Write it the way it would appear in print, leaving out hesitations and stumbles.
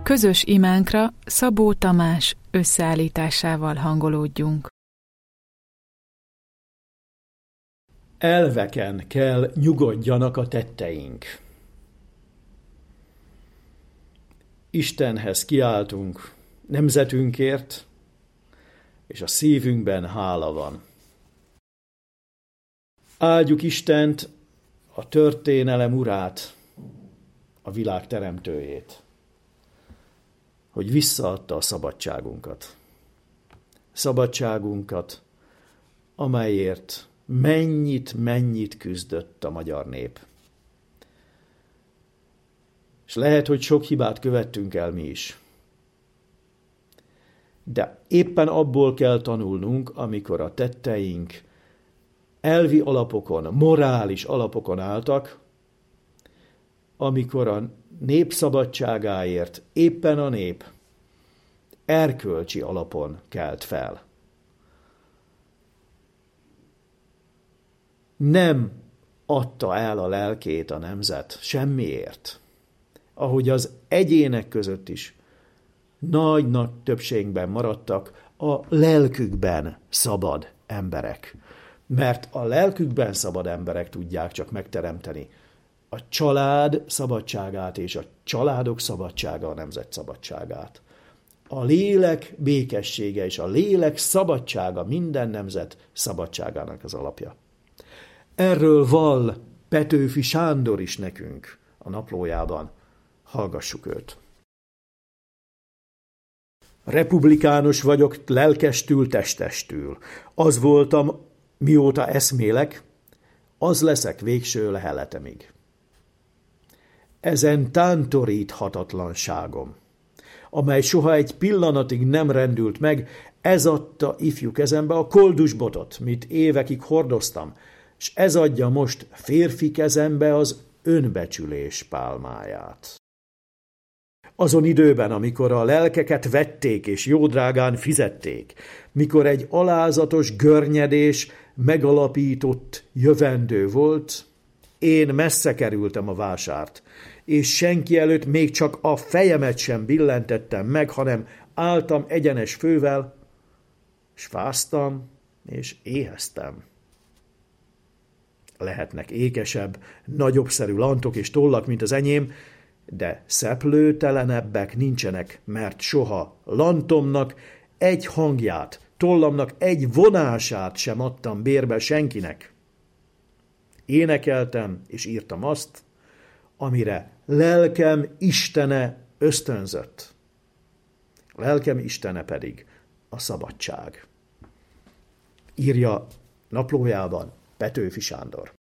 Közös imánkra Szabó Tamás összeállításával hangolódjunk. Elveken kell nyugodjanak a tetteink. Istenhez kiáltunk nemzetünkért, és a szívünkben hála van. Áldjuk Istent, a történelem urát, a világ teremtőjét, hogy visszaadta a szabadságunkat. Szabadságunkat, amelyért mennyit küzdött a magyar nép. És lehet, hogy sok hibát követtünk el mi is. De éppen abból kell tanulnunk, amikor a tetteink elvi alapokon, morális alapokon álltak, amikor a nép szabadságáért éppen a nép erkölcsi alapon kelt fel. Nem adta el a lelkét a nemzet semmiért, ahogy az egyének között is nagy többségben maradtak a lelkükben szabad emberek. Mert a lelkükben szabad emberek tudják csak megteremteni a család szabadságát és a családok szabadsága a nemzet szabadságát. A lélek békessége és a lélek szabadsága minden nemzet szabadságának az alapja. Erről vall Petőfi Sándor is nekünk a naplójában. Hallgassuk őt. Republikánus vagyok lelkestül, testestül. Az voltam, mióta eszmélek, az leszek végső leheletemig. Ezen tántoríthatatlanságom, amely soha egy pillanatig nem rendült meg, ez adta ifjú kezembe a koldusbotot, mit évekig hordoztam, s ez adja most férfi kezembe az önbecsülés pálmáját. Azon időben, amikor a lelkeket vették és jódrágán fizették, mikor egy alázatos görnyedés megalapított jövendő volt, én messze kerültem a vásárt, és senki előtt még csak a fejemet sem billentettem meg, hanem álltam egyenes fővel, s fáztam, és éheztem. Lehetnek ékesebb, nagyobbszerű lantok és tollak, mint az enyém, de szeplőtelenebbek nincsenek, mert soha lantomnak egy hangját, tollamnak egy vonását sem adtam bérbe senkinek. Énekeltem és írtam azt, amire lelkem Istene ösztönzött. Lelkem Istene pedig a szabadság. Írja naplójában Petőfi Sándor.